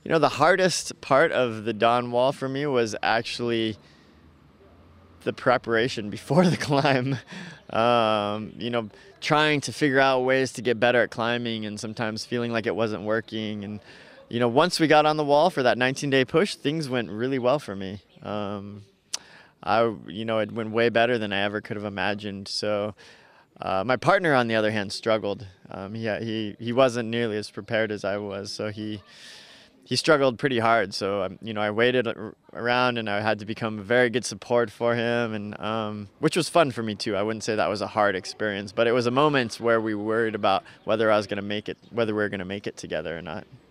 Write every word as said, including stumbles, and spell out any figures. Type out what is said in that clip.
You know, the hardest part of the dawn wall for me was actually the preparation before the climb. Um, you know, trying to figure out ways to get better at climbing and sometimes feeling like it wasn't working. And, you know, once we got on the wall for that nineteen day push, things went really well for me. Um, I, you know, it went way better than I ever could have imagined. So uh, my partner, on the other hand, struggled. Um, he, he, he wasn't nearly as prepared as I was. So he, he struggled pretty hard. So, um, you know, I waited around and I had to become a very good support for him, and um, which was fun for me too. I wouldn't say that was a hard experience, but it was a moment where we worried about whether I was going to make it, whether we were going to make it together or not.